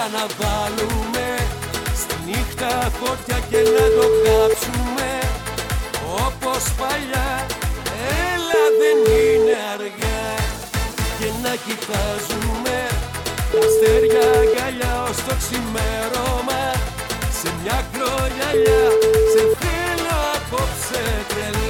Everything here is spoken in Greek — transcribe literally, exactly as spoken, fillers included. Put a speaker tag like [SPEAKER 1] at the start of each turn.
[SPEAKER 1] τώρα να βάλουμε στη νύχτα φωτιά και να το κάψουμε όπως παλιά. Έλα, δεν είναι αργά και να κοιτάζουμε τα αστέρια αγκαλιά ως το ξημέρωμα. Σε μια κρογιαλιά σε θέλω απόψε τρελά.